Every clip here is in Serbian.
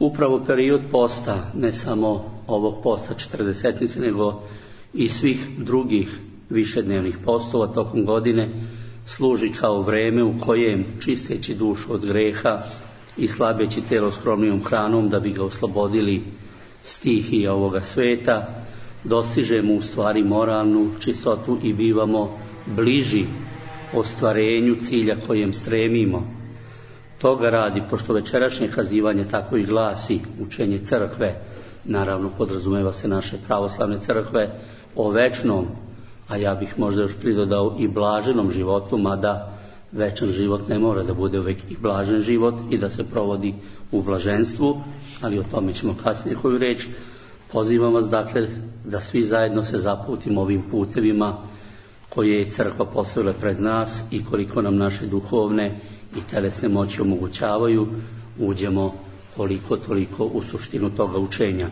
Upravo period posta, ne samo ovog posta četrdesetnice, nego i svih drugih višednevnih postova tokom godine, služi kao vreme u kojem, čisteći dušu od greha i slabeći telo skromnijom hranom da bi ga oslobodili stihija ovoga sveta, dostižemo u stvari moralnu čistotu i bivamo bliži ostvarenju cilja kojem stremimo. Toga radi, pošto večerašnje kazivanje tako i glasi, učenje crkve, naravno podrazumeva se naše pravoslavne crkve, o večnom, a ja bih možda još pridodao i blaženom životu, mada večan život ne mora da bude uvek i blažen život i da se provodi u blaženstvu, ali o tome ćemo kasnije koju reč. Pozivam vas dakle da svi zajedno se zaputimo ovim putevima koje je crkva postavila pred nas i koliko nam naše duhovne i telesne moći omogućavaju, uđemo koliko toliko u suštinu toga učenja.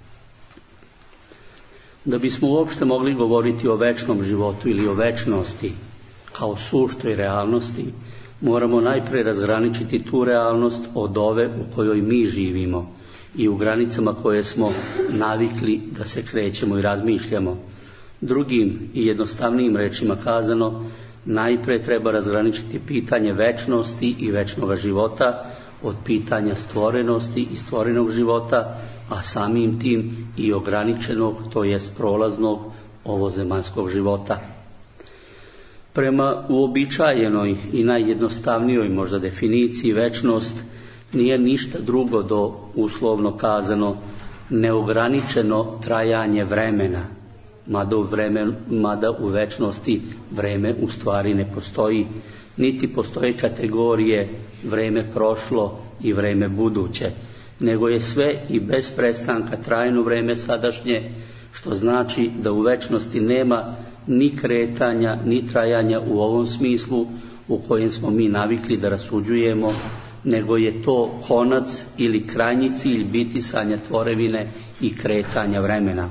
Da bismo uopšte mogli govoriti o večnom životu ili o večnosti kao suštoj realnosti, moramo najpre razgraničiti tu realnost od ove u kojoj mi živimo i u granicama koje smo navikli da se krećemo i razmišljamo. Drugim i jednostavnijim rečima kazano, najpre treba razgraničiti pitanje večnosti i večnog života od pitanja stvorenosti i stvorenog života, a samim tim i ograničenog, to jest prolaznog ovozemaljskog života. Prema uobičajenoj i najjednostavnijoj možda definiciji, večnost nije ništa drugo do, uslovno kazano, neograničeno trajanje vremena, mada u večnosti vreme u stvari ne postoji, niti postoje kategorije vreme prošlo i vreme buduće, nego je sve i bez prestanka trajno vreme sadašnje, što znači da u večnosti nema ni kretanja, ni trajanja u ovom smislu u kojem smo mi navikli da rasuđujemo, nego je to konac ili krajnji cilj bitisanja tvorevine i kretanja vremena.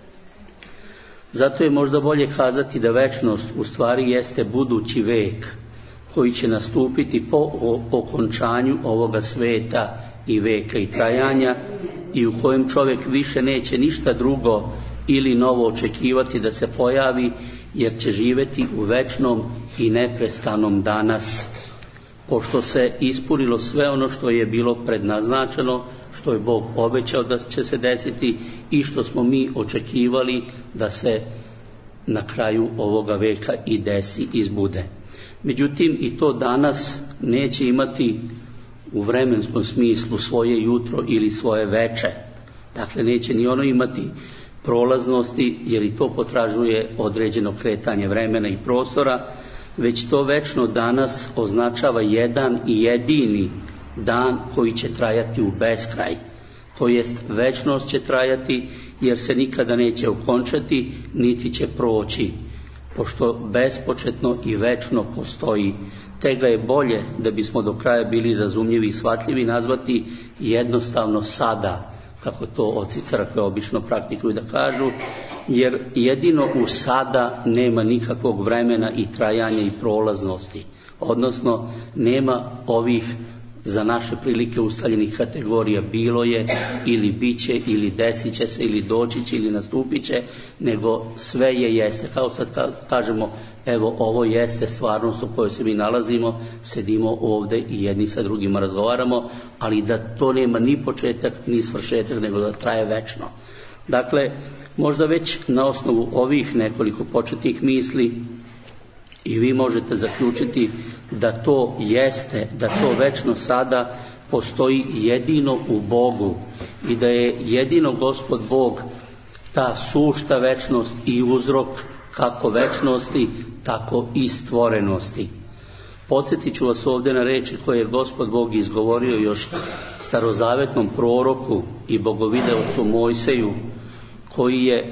Zato je možda bolje kazati da večnost u stvari jeste budući vek koji će nastupiti po okončanju ovoga sveta i veka i trajanja i u kojem čovjek više neće ništa drugo ili novo očekivati da se pojavi, jer će živjeti u večnom i neprestanom danas, pošto se ispunilo sve ono što je bilo prednaznačeno, što je Bog obećao da će se desiti i što smo mi očekivali da se na kraju ovoga veka i desi, izbude. Međutim, i to danas neće imati u vremenskom smislu svoje jutro ili svoje veče. Dakle, neće ni ono imati prolaznosti, jer i to potražuje određeno kretanje vremena i prostora, već to večno danas označava jedan i jedini dan koji će trajati u beskraj. To jest, večnost će trajati jer se nikada neće okončati, niti će proći, pošto bespočetno i večno postoji. Te ga je bolje, da bismo do kraja bili razumljivi i shvatljivi, nazvati jednostavno sada, kako to oci crkve obično praktikuju da kažu, jer jedino u sada nema nikakvog vremena i trajanja i prolaznosti, odnosno nema ovih za naše prilike ustaljenih kategorija bilo je ili bit će ili desit će se ili doći će ili nastupit će, nego sve je jeste. Kao sad kažemo, evo ovo jeste stvarnost u kojoj se mi nalazimo, sedimo ovdje i jedni sa drugima razgovaramo, ali da to nema ni početak ni svršetak, nego da traje večno. Dakle, možda već na osnovu ovih nekoliko početnih misli i vi možete zaključiti da to jeste, da to večno sada postoji jedino u Bogu i da je jedino Gospod Bog ta sušta večnost i uzrok kako večnosti, tako i stvorenosti. Podsjetit ću vas ovdje na reči koje je Gospod Bog izgovorio još starozavetnom proroku i bogovideocu Mojseju, koji je